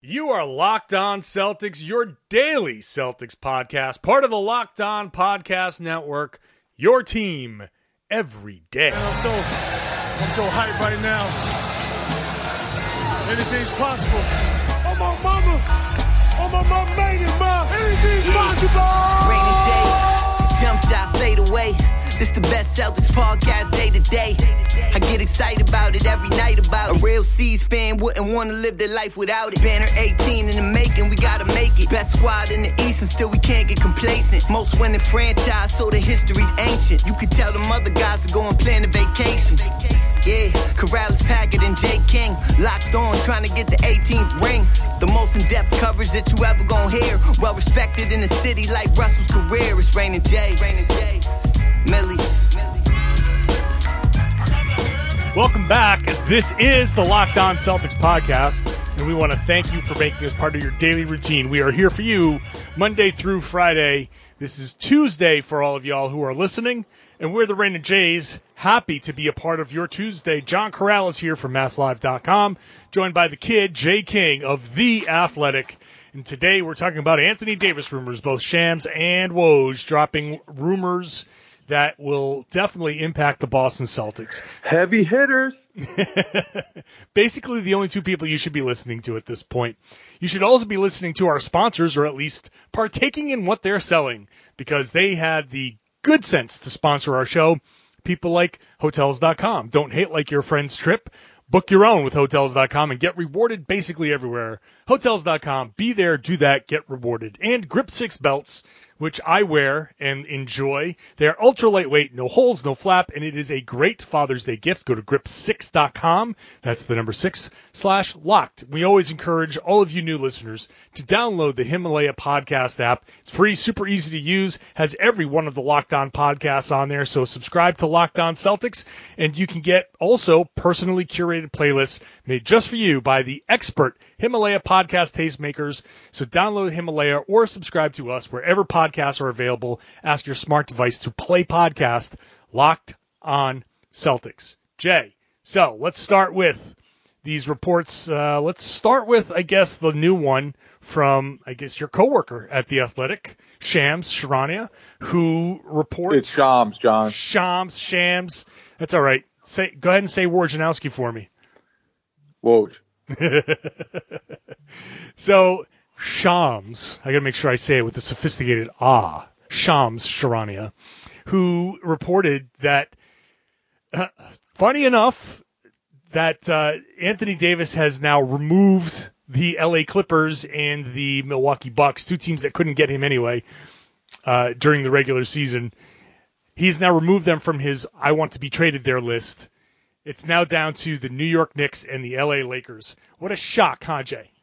You are Locked On Celtics, your daily Celtics podcast, part of the Locked On Podcast Network, your team every day. Man, I'm so hyped right now. Anything's possible. Oh, my mama made it, ma. Anything's possible. Rainy days, jump shot, fade away. This the best Celtics podcast day to day. I get excited about it every night about it. A real C's fan wouldn't want to live their life without it. Banner 18 in the making, we gotta make it. Best squad in the East and still we can't get complacent. Most winning franchise, so the history's ancient. You could tell them other guys to go and plan a vacation. Yeah, Corrales, Packard, and Jay King locked on, trying to get the 18th ring. The most in-depth coverage that you ever gonna hear. Well respected in the city like Russell's career. It's Rainin' J. Millie's. Welcome back. This is the Locked On Celtics podcast, and we want to thank you for making us part of your daily routine. We are here for you Monday through Friday. This is Tuesday for all of y'all who are listening, and we're the Rainin' Jays. Happy to be a part of your Tuesday. John Corrales here from MassLive.com, joined by the kid, Jay King of The Athletic. And today we're talking about Anthony Davis rumors, both Shams and Woj dropping rumors that will definitely impact the Boston Celtics. Heavy hitters. Basically the only two people you should be listening to at this point. You should also be listening to our sponsors, or at least partaking in what they're selling, because they had the good sense to sponsor our show. People like Hotels.com. Don't hate like your friend's trip. Book your own with Hotels.com and get rewarded basically everywhere. Hotels.com. Be there, do that, get rewarded. And Grip 6 belts, which I wear and enjoy. They are ultra lightweight, no holes, no flap, and it is a great Father's Day gift. Go to grip6.com. That's the number 6/locked. We always encourage all of you new listeners to download the Himalaya podcast app. It's free, super easy to use, has every one of the Locked On podcasts on there. So subscribe to Locked On Celtics, and you can get also personally curated playlists made just for you by the expert Himalaya podcast tastemakers. So download Himalaya or subscribe to us wherever podcasts are available. Ask your smart device to play podcast Locked On Celtics. Jay, so let's start with these reports. Let's start with, I guess, the new one from, I guess, your coworker at The Athletic, Shams Charania, who reports... It's Shams, John. Shams. That's all right. Go ahead and say Wojnarowski for me. Woj. So, Shams, I gotta make sure I say it with a sophisticated Shams Charania, who reported that, funny enough, that Anthony Davis has now removed the LA Clippers and the Milwaukee Bucks, two teams that couldn't get him anyway during the regular season. He's now removed them from his I want to be traded there list. It's now down to the New York Knicks and the LA Lakers. What a shock, huh, Jay?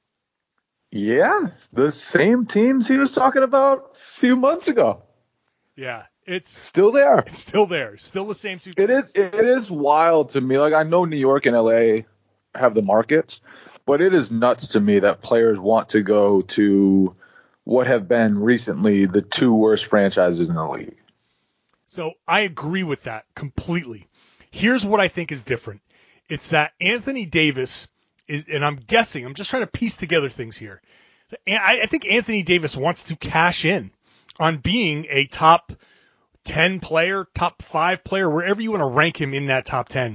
Yeah, the same teams he was talking about a few months ago. Yeah, it's still there. It's still there. Still the same two teams. It is wild to me. Like, I know New York and LA have the markets, but it is nuts to me that players want to go to what have been recently the two worst franchises in the league. So I agree with that completely. Here's what I think is different. It's that Anthony Davis is, and I'm guessing, I'm just trying to piece together things here. I think Anthony Davis wants to cash in on being a top 10 player, top 5 player, wherever you want to rank him in that top 10.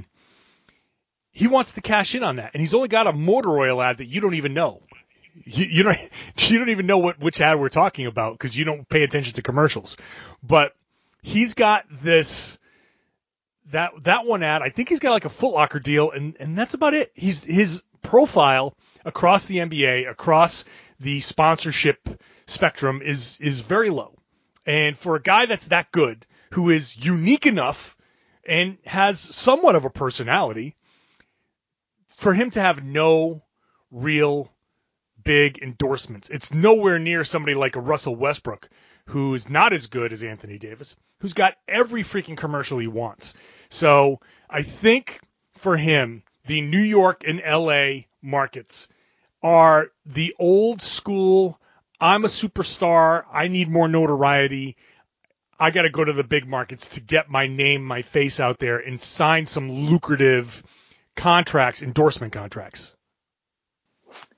He wants to cash in on that, and he's only got a motor oil ad that you don't even know. You don't even know which ad we're talking about because you don't pay attention to commercials. But he's got this... That one ad, I think he's got like a Foot Locker deal, and that's about it. His profile across the NBA, across the sponsorship spectrum is very low. And for a guy that's that good, who is unique enough and has somewhat of a personality, for him to have no real big endorsements, it's nowhere near somebody like a Russell Westbrook, who is not as good as Anthony Davis, who's got every freaking commercial he wants. So I think for him, the New York and LA markets are the old school, I'm a superstar, I need more notoriety, I got to go to the big markets to get my name, my face out there and sign some lucrative contracts, endorsement contracts.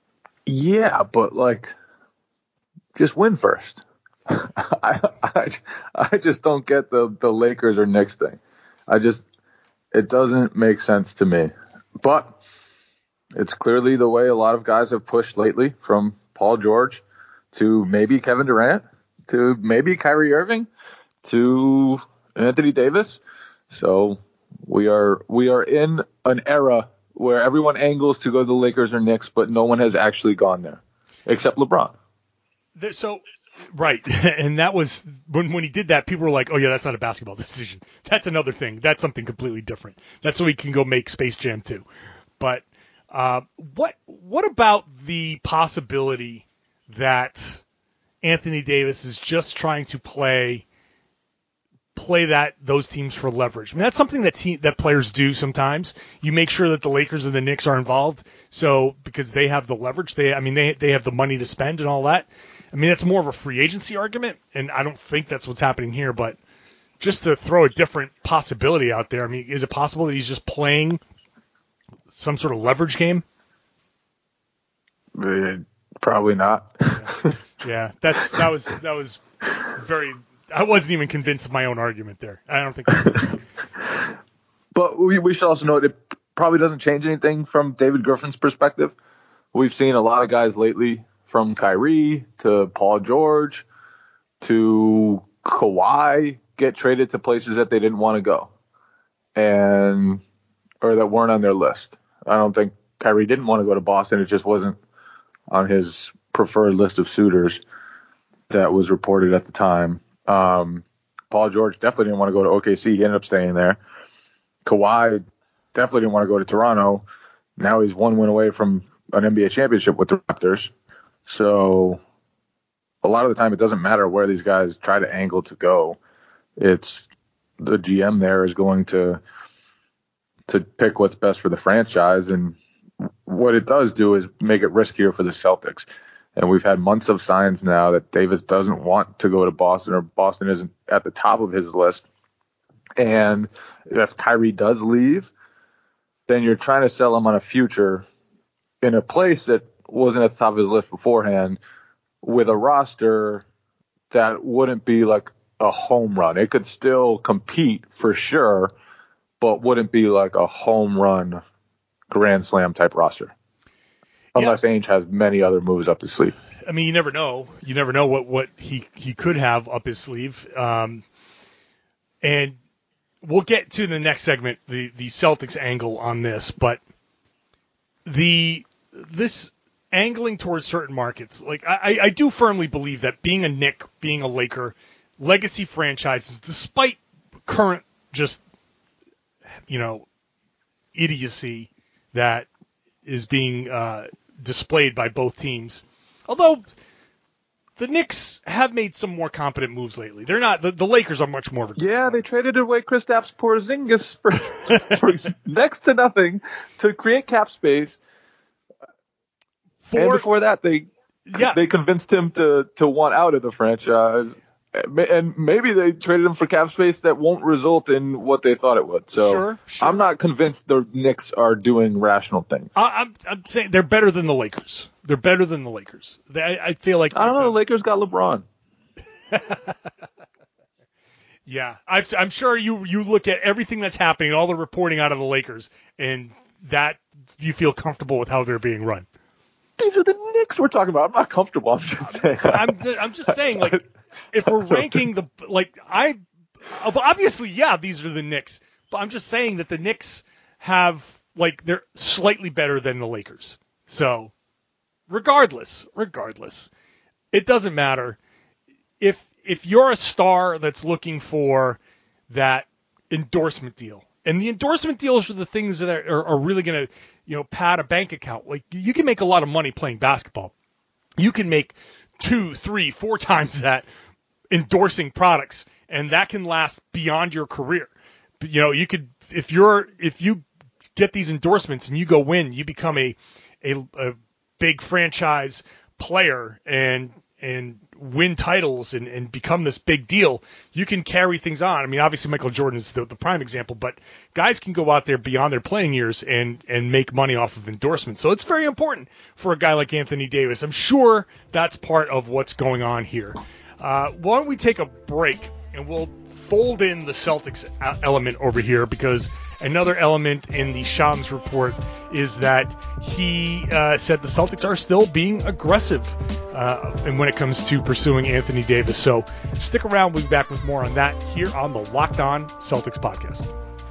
Yeah, but like, just win first. I just don't get the Lakers or Knicks thing. It doesn't make sense to me. But it's clearly the way a lot of guys have pushed lately, from Paul George to maybe Kevin Durant to maybe Kyrie Irving to Anthony Davis. So we are in an era where everyone angles to go to the Lakers or Knicks, but no one has actually gone there except LeBron. So, right. And that was when he did that, people were like, oh, yeah, that's not a basketball decision. That's another thing. That's something completely different. That's so he can go make Space Jam 2. But what about the possibility that Anthony Davis is just trying to play those teams for leverage? I mean, that's something that players do sometimes. You make sure that the Lakers and the Knicks are involved, so because they have the leverage, they have the money to spend and all that. I mean, that's more of a free agency argument, and I don't think that's what's happening here. But just to throw a different possibility out there, I mean, is it possible that he's just playing some sort of leverage game? Probably not. Yeah, that was very. I wasn't even convinced of my own argument there. I don't think that's But we should also note it probably doesn't change anything from David Griffin's perspective. We've seen a lot of guys lately, from Kyrie to Paul George to Kawhi, get traded to places that they didn't want to go or that weren't on their list. I don't think Kyrie didn't want to go to Boston. It just wasn't on his preferred list of suitors that was reported at the time. Paul George definitely didn't want to go to OKC. He ended up staying there. Kawhi definitely didn't want to go to Toronto. Now he's one win away from an NBA championship with the Raptors. So a lot of the time it doesn't matter where these guys try to angle to go. It's the GM there is going to pick what's best for the franchise. And what it does do is make it riskier for the Celtics. And we've had months of signs now that Davis doesn't want to go to Boston, or Boston isn't at the top of his list. And if Kyrie does leave, then you're trying to sell him on a future in a place that wasn't at the top of his list beforehand, with a roster that wouldn't be like a home run. It could still compete for sure, but wouldn't be like a home run grand slam type roster. Unless Ainge has many other moves up his sleeve. I mean, you never know. You never know what he could have up his sleeve. And we'll get to the next segment, the Celtics angle on this. But this angling towards certain markets, like I do firmly believe that being a Knick, being a Laker, legacy franchises, despite current just, idiocy that is being displayed by both teams. Although the Knicks have made some more competent moves lately. They're not the Lakers are much more of a they traded away Kristaps Porzingis for next to nothing to create cap space. And before that, they convinced him to want out of the franchise. And maybe they traded him for cap space that won't result in what they thought it would. So sure. I'm not convinced the Knicks are doing rational things. I'm saying they're better than the Lakers. They're better than the Lakers. I feel like I don't know. The Lakers got LeBron. Yeah, I'm sure you look at everything that's happening, all the reporting out of the Lakers, and that you feel comfortable with how they're being run. These are the Knicks we're talking about. I'm not comfortable. I'm just saying. I'm just saying, like, if we're ranking obviously, these are the Knicks, but I'm just saying that the Knicks have, they're slightly better than the Lakers. So, regardless, it doesn't matter. If you're a star that's looking for that endorsement deal, and the endorsement deals are the things that are really going to, pad a bank account. Like, you can make a lot of money playing basketball. You can make 2, 3, 4 times that endorsing products, and that can last beyond your career. You could, if you get these endorsements and you go win, you become a big franchise player, and win titles and become this big deal, you can carry things on. I mean, obviously Michael Jordan is the prime example, but guys can go out there beyond their playing years and make money off of endorsements. So it's very important for a guy like Anthony Davis. I'm sure that's part of what's going on here. Why don't we take a break and we'll fold in the Celtics element over here, because another element in the Shams report is that he said the Celtics are still being aggressive and when it comes to pursuing Anthony Davis. So stick around. We'll be back with more on that here on the Locked On Celtics podcast.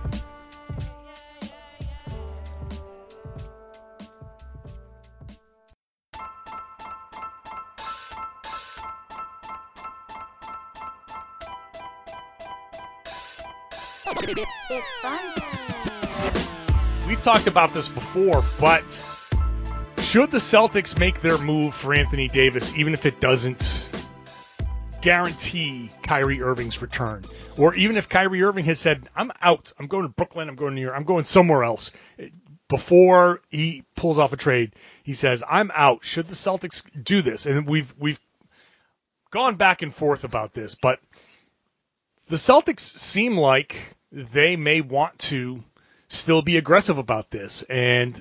It's fun. We've talked about this before, but should the Celtics make their move for Anthony Davis, even if it doesn't guarantee Kyrie Irving's return? Or even if Kyrie Irving has said, I'm out, I'm going to Brooklyn, I'm going to New York, I'm going somewhere else. Before he pulls off a trade, he says, I'm out. Should the Celtics do this? And we've gone back and forth about this, but the Celtics seem like they may want to still be aggressive about this. And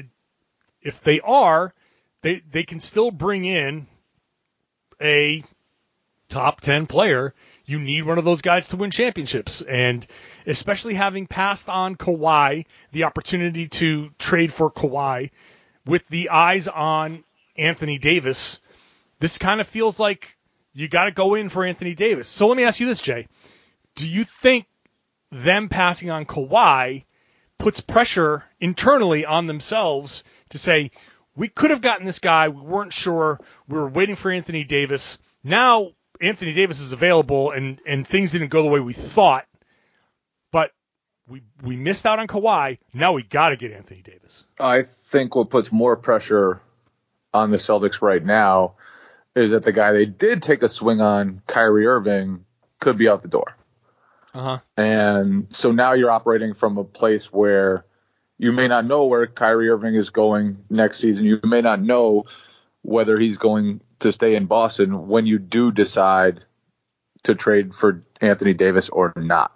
if they are, they can still bring in a top 10 player. You need one of those guys to win championships. And especially having passed on Kawhi, the opportunity to trade for Kawhi, with the eyes on Anthony Davis, this kind of feels like you got to go in for Anthony Davis. So let me ask you this, Jay. Do you think them passing on Kawhi puts pressure internally on themselves to say, we could have gotten this guy, we weren't sure, we were waiting for Anthony Davis. Now Anthony Davis is available and things didn't go the way we thought, but we missed out on Kawhi. Now we got to get Anthony Davis. I think what puts more pressure on the Celtics right now is that the guy they did take a swing on, Kyrie Irving, could be out the door. Uh-huh. And so now you're operating from a place where you may not know where Kyrie Irving is going next season. You may not know whether he's going to stay in Boston when you do decide to trade for Anthony Davis or not.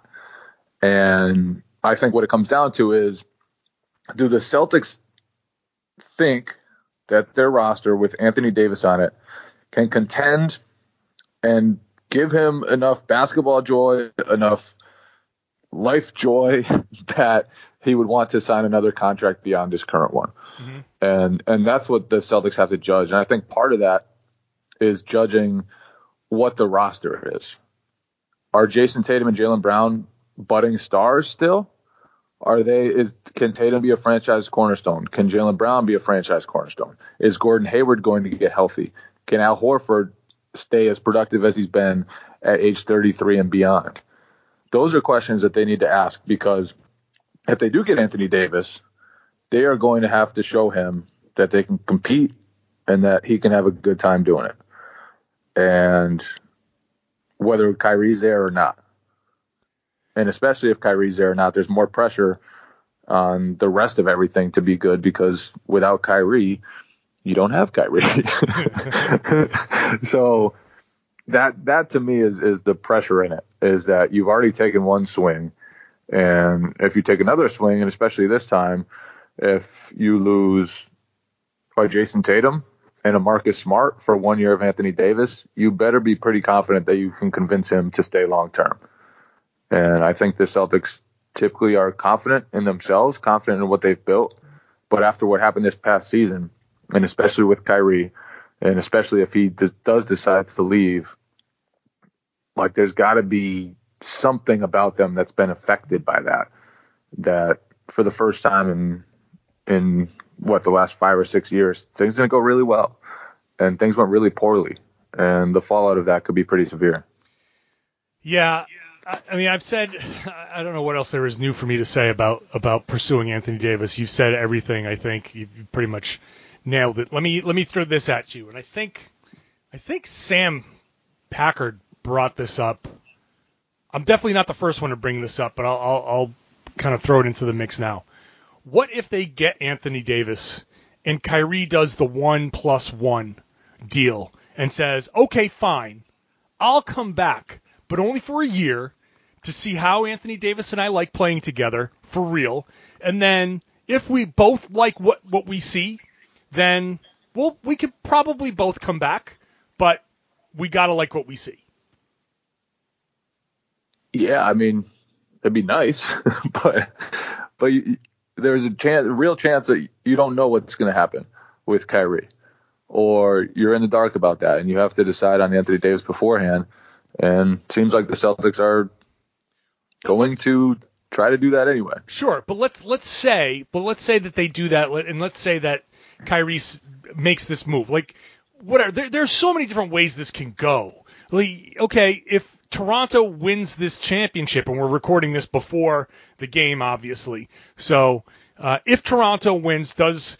And I think what it comes down to is, do the Celtics think that their roster with Anthony Davis on it can contend and give him enough basketball joy, enough life joy that he would want to sign another contract beyond his current one? Mm-hmm. And that's what the Celtics have to judge. And I think part of that is judging what the roster is. Are Jason Tatum and Jaylen Brown budding stars still? Can Tatum be a franchise cornerstone? Can Jaylen Brown be a franchise cornerstone? Is Gordon Hayward going to get healthy? Can Al Horford stay as productive as he's been at age 33 and beyond? Those are questions that they need to ask, because if they do get Anthony Davis, they are going to have to show him that they can compete and that he can have a good time doing it. And whether Kyrie's there or not. And especially if Kyrie's there or not, there's more pressure on the rest of everything to be good, because without Kyrie, you don't have Kyrie. So that to me is the pressure in it, is that you've already taken one swing. And if you take another swing, and especially this time, if you lose by Jason Tatum and a Marcus Smart for 1 year of Anthony Davis, you better be pretty confident that you can convince him to stay long term. And I think the Celtics typically are confident in themselves, confident in what they've built. But after what happened this past season, and especially with Kyrie, and especially if he does decide to leave, like, there's got to be something about them that's been affected by that for the first time in the last 5 or 6 years, things didn't go really well and things went really poorly. And the fallout of that could be pretty severe. Yeah. I mean, I've said, I don't know what else there is new for me to say about pursuing Anthony Davis. You've said everything. I think you've pretty much nailed it. Let me throw this at you. And I think Sam Packard brought this up. I'm definitely not the first one to bring this up, but I'll kind of throw it into the mix now. What if they get Anthony Davis and Kyrie does the 1+1 deal, and says, okay, fine, I'll come back, but only for a year to see how Anthony Davis and I like playing together for real. And then if we both like what we see, then we could probably both come back, but we got to like what we see. Yeah, I mean, it'd be nice, but there's a real chance that you don't know what's going to happen with Kyrie, or you're in the dark about that, and you have to decide on Anthony Davis beforehand. And it seems like the Celtics are going to try to do that anyway. Sure, but let's say that they do that, and let's say that Kyrie makes this move. Like, whatever. There's so many different ways this can go. Like, okay, if Toronto wins this championship, and we're recording this before the game, obviously. So, if Toronto wins, does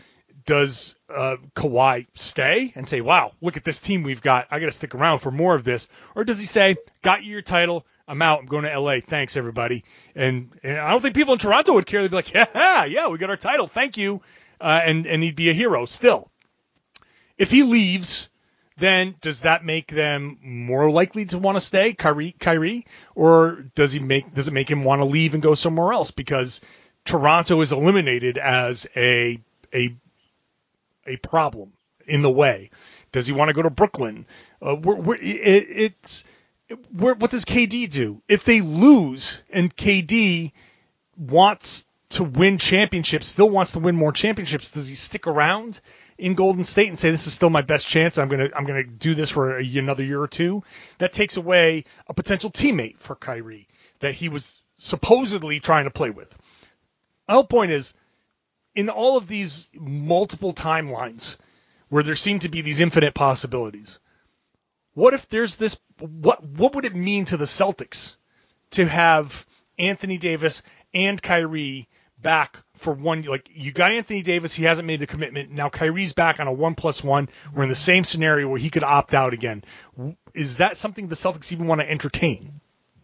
Kawhi stay and say, wow, look at this team we've got, I got to stick around for more of this? Or does he say, got you your title, I'm out, I'm going to LA, thanks everybody? And I don't think people in Toronto would care. They'd be like, yeah, we got our title, thank you. And he'd be a hero still. If he leaves, then does that make them more likely to want to stay, Kyrie? Or does it make him want to leave and go somewhere else because Toronto is eliminated as a problem in the way? Does he want to go to Brooklyn? What does KD do? If they lose and KD wants to win championships, still wants to win more championships, does he stick around in Golden State and say, this is still my best chance, I'm gonna do this for another year or two? That takes away a potential teammate for Kyrie that he was supposedly trying to play with. My whole point is, in all of these multiple timelines where there seem to be these infinite possibilities, what if there's this? What would it mean to the Celtics to have Anthony Davis and Kyrie back for 1 year? Like, you got Anthony Davis, he hasn't made a commitment. Now Kyrie's back on a 1+1. We're in the same scenario where he could opt out again. Is that something the Celtics even want to entertain?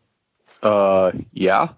Yeah.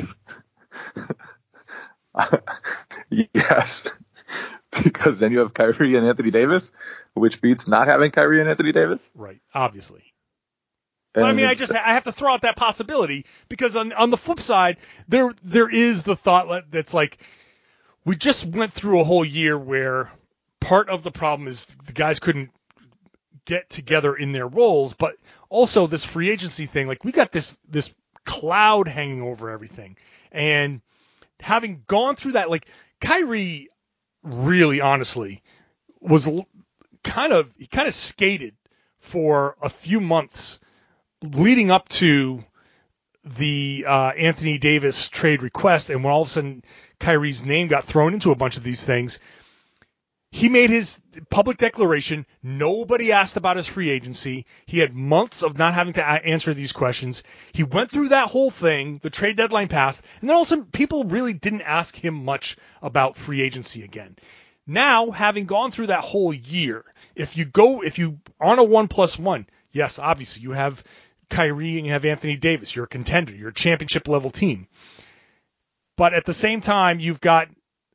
Yes. Because then you have Kyrie and Anthony Davis, which beats not having Kyrie and Anthony Davis. Right, obviously. But I mean, I have to throw out that possibility because on the flip side, there is the thought that's like, we just went through a whole year where part of the problem is the guys couldn't get together in their roles, but also this free agency thing, like, we got this cloud hanging over everything. And having gone through that, like, Kyrie really, honestly, was kind of skated for a few months leading up to the Anthony Davis trade request, and when all of a sudden Kyrie's name got thrown into a bunch of these things, he made his public declaration. Nobody asked about his free agency. He had months of not having to answer these questions. He went through that whole thing. The trade deadline passed, and then all of a sudden people really didn't ask him much about free agency again. Now, having gone through that whole year, if you on a 1+1, yes, obviously you have Kyrie and you have Anthony Davis. You're a contender. You're a championship level team. But at the same time, you've got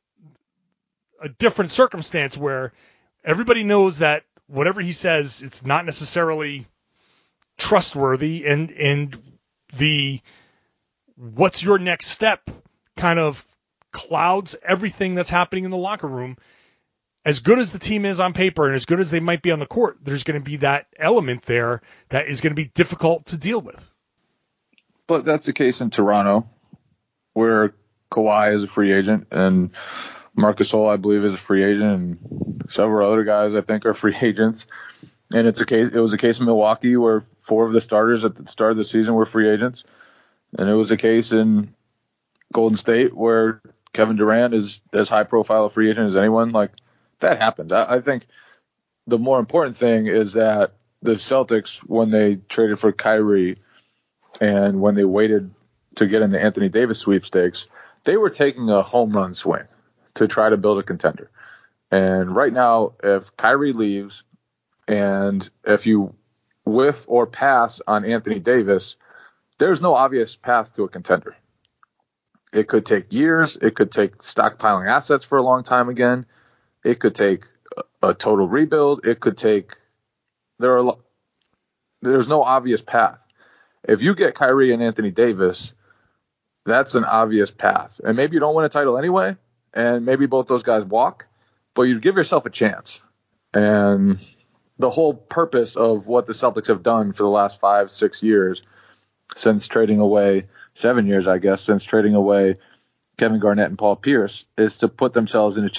a different circumstance where everybody knows that whatever he says, it's not necessarily trustworthy, and the what's your next step kind of clouds everything that's happening in the locker room. As good as the team is on paper and as good as they might be on the court, there's going to be that element there that is going to be difficult to deal with. But that's the case in Toronto, where Kawhi is a free agent and Marc Gasol, I believe, is a free agent, and several other guys I think are free agents. And it was a case in Milwaukee where 4 of the starters at the start of the season were free agents. And it was a case in Golden State where Kevin Durant is as high profile a free agent as anyone. Like, that happens. I think the more important thing is that the Celtics, when they traded for Kyrie and when they waited to get in the Anthony Davis sweepstakes, they were taking a home run swing to try to build a contender. And right now, if Kyrie leaves and if you whiff or pass on Anthony Davis, there's no obvious path to a contender. It could take years. It could take stockpiling assets for a long time again. It could take a total rebuild. It could take there's no obvious path. If you get Kyrie and Anthony Davis, that's an obvious path. And maybe you don't win a title anyway, and maybe both those guys walk, but you give yourself a chance. And the whole purpose of what the Celtics have done for the last 5-6 years, since trading away 7 years, I guess, since trading away Kevin Garnett and Paul Pierce, is to put themselves in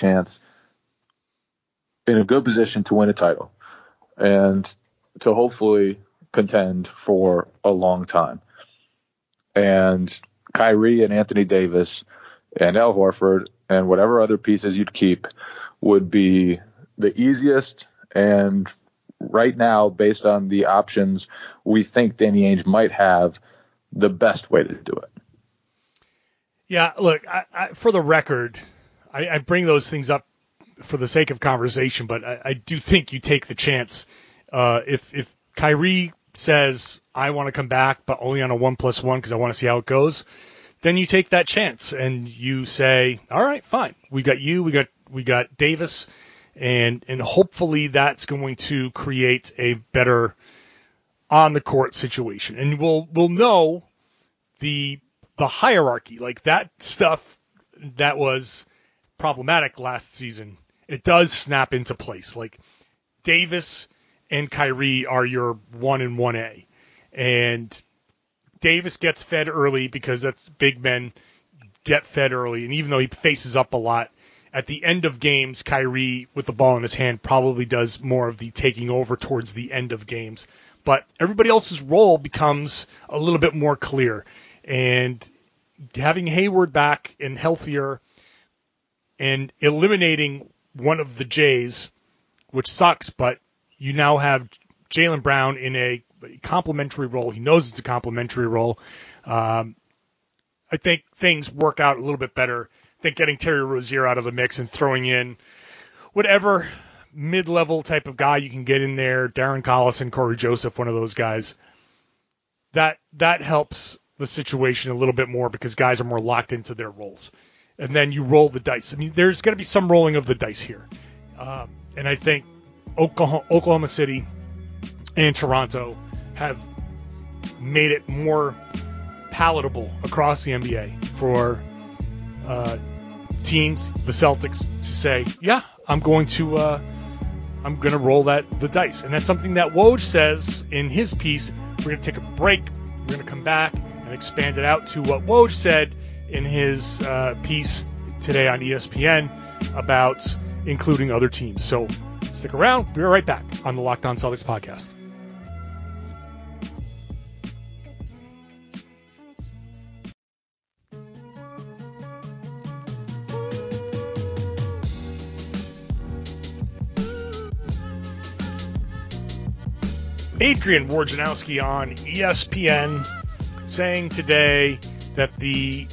a good position to win a title and to hopefully contend for a long time. And Kyrie and Anthony Davis and Al Horford and whatever other pieces you'd keep would be the easiest, and right now, based on the options we think Danny Ainge might have, the best way to do it. Yeah, look, for the record, I bring those things up for the sake of conversation, but I do think you take the chance. If Kyrie says, I want to come back, but only on a 1+1 because I want to see how it goes, then you take that chance and you say, all right, fine. We got you, we got Davis, and hopefully that's going to create a better on the court situation. And we'll know the hierarchy, like that stuff that was problematic last season. It does snap into place. Like Davis and Kyrie are your 1 and 1A, and Davis gets fed early because that's big men get fed early. And even though he faces up a lot, at the end of games, Kyrie with the ball in his hand probably does more of the taking over towards the end of games. But everybody else's role becomes a little bit more clear. And having Hayward back and healthier and eliminating one of the Jays, which sucks, but you now have Jaylen Brown in a complementary role. He knows it's a complementary role. I think things work out a little bit better. I think getting Terry Rozier out of the mix and throwing in whatever mid-level type of guy you can get in there, Darren Collison, Corey Joseph, one of those guys, that helps the situation a little bit more because guys are more locked into their roles. And then you roll the dice. I mean, there's going to be some rolling of the dice here. And I think Oklahoma City and Toronto have made it more palatable across the NBA for teams, the Celtics, to say, yeah, I'm going to roll the dice. And that's something that Woj says in his piece. We're going to take a break. We're going to come back and expand it out to what Woj said in his piece today on ESPN about including other teams. So stick around. We'll be right back on the Locked On Celtics podcast. Adrian Wojnarowski on ESPN saying today that the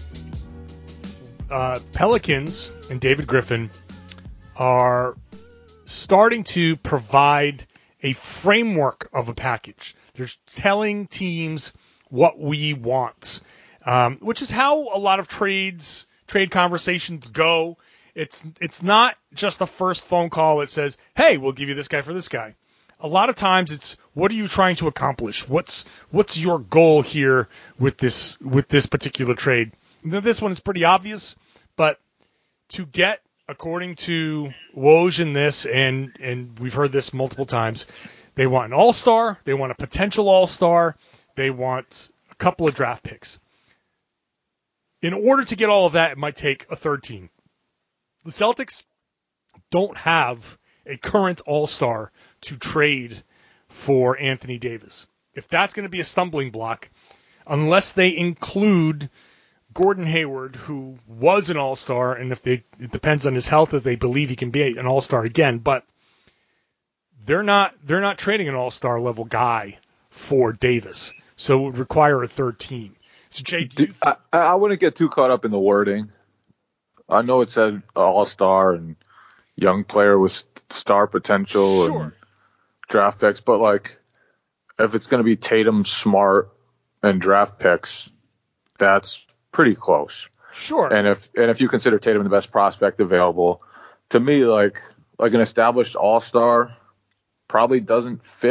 Pelicans and David Griffin are starting to provide a framework of a package. They're telling teams what we want, which is how a lot of trade conversations go. It's not just the first phone call that says, hey, we'll give you this guy for this guy. A lot of times it's, what are you trying to accomplish? What's your goal here with this particular trade? Now, this one is pretty obvious, but to get, according to Woj in this, and we've heard this multiple times, they want an all-star, they want a potential all-star, they want a couple of draft picks. In order to get all of that, it might take a third team. The Celtics don't have a current all-star to trade for Anthony Davis. If that's going to be a stumbling block, unless they include Gordon Hayward, who was an all-star, and it depends on his health if they believe he can be an all-star again, but they're not trading an all-star level guy for Davis, so it would require a third team. So Jay, I wouldn't get too caught up in the wording. I know it said all-star and young player with star potential and draft picks, but like if it's going to be Tatum, Smart, and draft picks, that's pretty close. Sure. And if you consider Tatum the best prospect available, to me, like an established all-star probably doesn't fit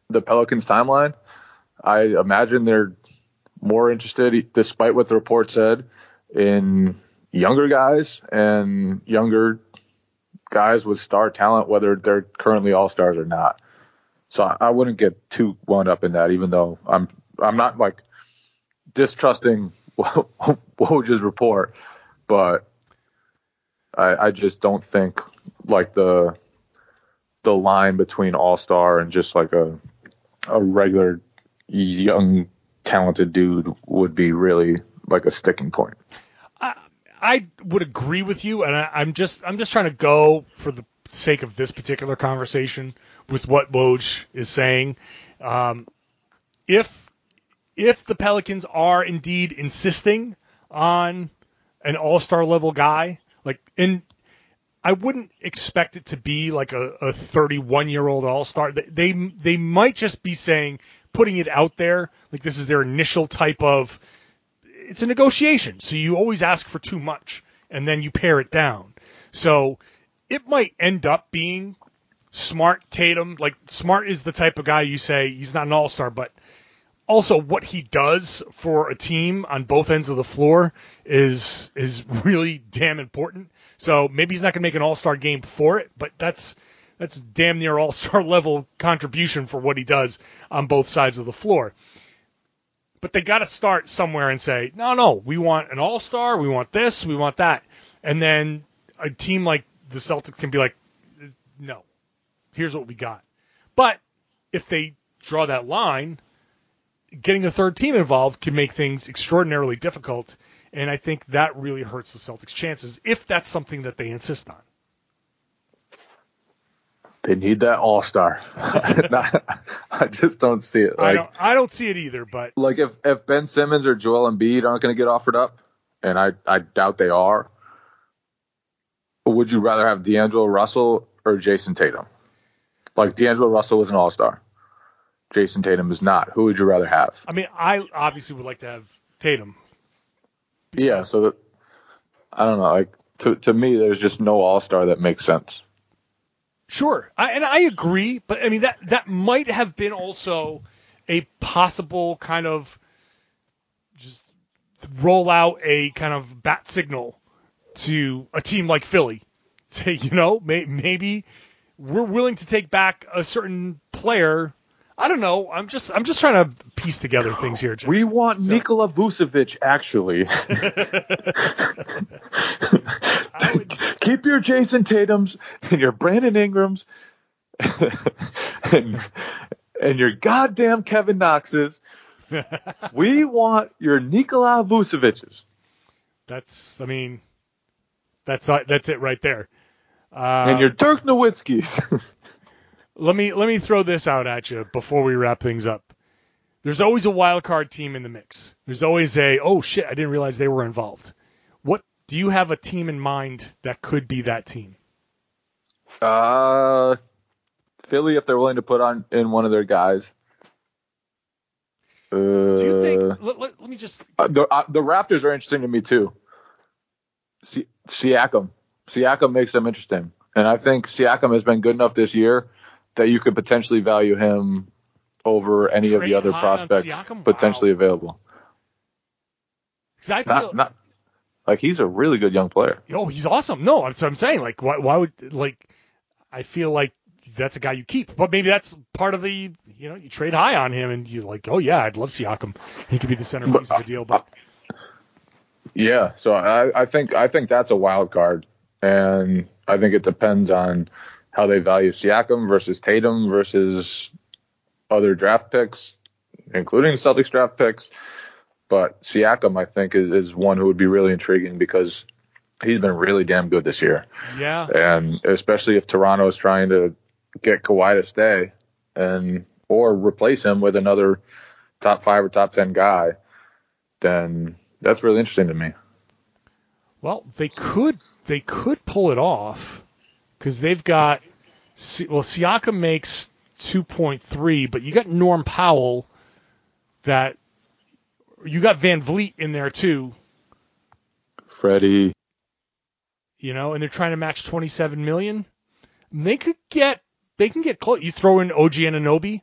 the Pelicans timeline, I imagine they're more interested, despite what the report said, in younger guys and younger guys with star talent, whether they're currently all-stars or not. So I wouldn't get too wound up in that, even though I'm not like distrusting Woj's report, but I just don't think like the line between all-star and just like a regular young talented dude would be really like a sticking point. I would agree with you, and I'm just trying to go for the sake of this particular conversation with what Woj is saying. If the Pelicans are indeed insisting on an all-star level guy, and I wouldn't expect it to be like a 31-year-old all-star. They might just be saying, putting it out there, like this is their initial type of. It's a negotiation, so you always ask for too much, and then you pare it down. So it might end up being Smart, Tatum. Like, Smart is the type of guy you say he's not an all-star, but also what he does for a team on both ends of the floor is really damn important. So maybe he's not going to make an all-star game for it, but that's damn near all-star level contribution for what he does on both sides of the floor. But they got to start somewhere and say, no, we want an all-star, we want this, we want that. And then a team like the Celtics can be like, no, here's what we got. But if they draw that line, getting a third team involved can make things extraordinarily difficult. And I think that really hurts the Celtics' chances if that's something that they insist on. They need that all-star. I just don't see it. Like, I don't see it either. But like if Ben Simmons or Joel Embiid aren't going to get offered up, and I doubt they are, would you rather have D'Angelo Russell or Jason Tatum? Like, D'Angelo Russell is an all-star. Jason Tatum is not. Who would you rather have? I mean, I obviously would like to have Tatum. Yeah, so I don't know. Like to me, there's just no all-star that makes sense. Sure, I agree, but I mean that might have been also a possible kind of just roll out a kind of bat signal to a team like Philly. Say, maybe we're willing to take back a certain player. I don't know. I'm just trying to piece together things here, Jim. We want Nikola Vucevic, actually. Keep your Jason Tatums and your Brandon Ingrams and your goddamn Kevin Knoxes. We want your Nikola Vucevic's. That's it right there. And your Dirk Nowitzki's. Let me throw this out at you before we wrap things up. There's always a wild card team in the mix. There's always oh shit, I didn't realize they were involved. What do you have a team in mind that could be that team? Philly, if they're willing to put on in one of their guys. Do you think? Let me just. The Raptors are interesting to me too. Siakam makes them interesting, and I think Siakam has been good enough this year that you could potentially value him over any of the other prospects potentially available. I feel, not like he's a really good young player. Oh, he's awesome. No, that's what I'm saying. Like, why would I feel like that's a guy you keep, but maybe that's part of the you trade high on him and you're like, oh yeah, I'd love Siakam. He could be the centerpiece of the deal, but yeah. So I think that's a wild card, and I think it depends on how they value Siakam versus Tatum versus other draft picks, including the Celtics draft picks. But Siakam, I think, is one who would be really intriguing because he's been really damn good this year. Yeah. And especially if Toronto is trying to get Kawhi to stay or replace him with another top 5 or top 10 guy, then that's really interesting to me. Well, they could pull it off because they've got Siakam makes 2.3, but you got Norm Powell that you got Van Vliet in there too. Freddie. And they're trying to match $27 million. They can get close. You throw in OG Anunoby,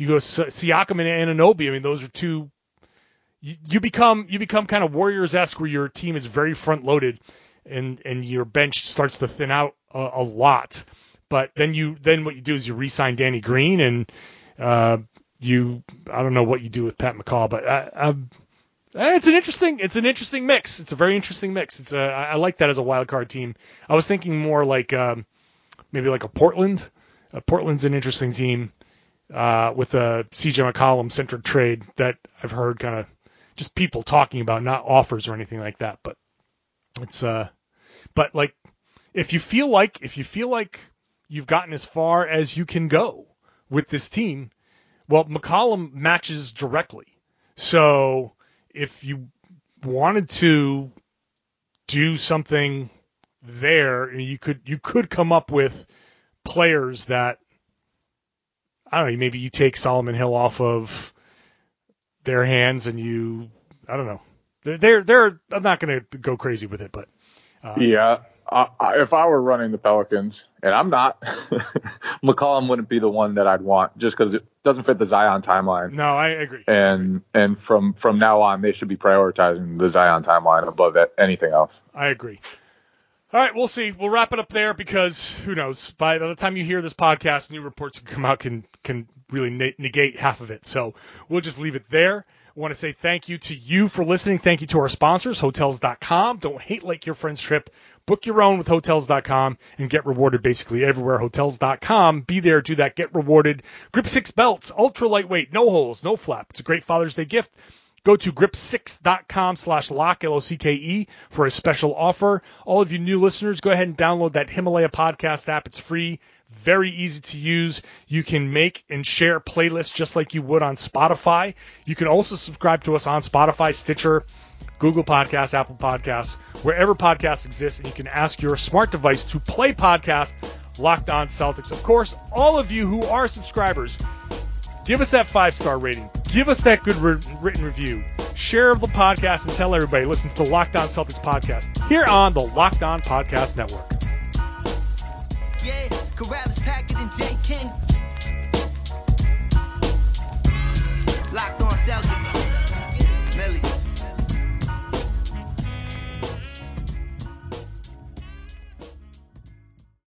You go Siakam and Anunoby. I mean, those are two. You become kind of Warriors-esque, where your team is very front-loaded, and your bench starts to thin out a lot. But then what you do is you re-sign Danny Green, and I don't know what you do with Pat McCaw, but it's an interesting mix. It's a very interesting mix. I like that as a wild card team. I was thinking more like maybe like a Portland. Portland's an interesting team with a CJ McCollum-centered trade that I've heard kind of just people talking about, not offers or anything like that. But it's but like if you feel like you've gotten as far as you can go with this team, well, McCollum matches directly. So if you wanted to do something there, you could come up with players that, I don't know, maybe you take Solomon Hill off of their hands and I don't know. They're I'm not going to go crazy with it, but yeah. If I were running the Pelicans, and I'm not, McCollum wouldn't be the one that I'd want, just because it doesn't fit the Zion timeline. No, I agree. And from now on, they should be prioritizing the Zion timeline above anything else. I agree. All right, we'll see. We'll wrap it up there, because who knows? By the time you hear this podcast, new reports can come out can really negate half of it. So we'll just leave it there. I want to say thank you to you for listening. Thank you to our sponsors, Hotels.com. Don't hate like your friend's trip. Book your own with Hotels.com and get rewarded basically everywhere. Hotels.com. Be there, do that, get rewarded. Grip 6 belts, ultra lightweight, no holes, no flap. It's a great Father's Day gift. Go to grip6.com/lock, LOCKE, for a special offer. All of you new listeners, go ahead and download that Himalaya podcast app. It's free, very easy to use. You can make and share playlists just like you would on Spotify. You can also subscribe to us on Spotify, Stitcher, Google Podcasts, Apple Podcasts, wherever podcasts exist, and you can ask your smart device to play podcast Locked On Celtics. Of course, all of you who are subscribers, give us that 5-star rating. Give us that good written review. Share the podcast and tell everybody. Listen to the Locked On Celtics podcast here on the Locked On Podcast Network. Yeah, Corrales, Packard, and J. King.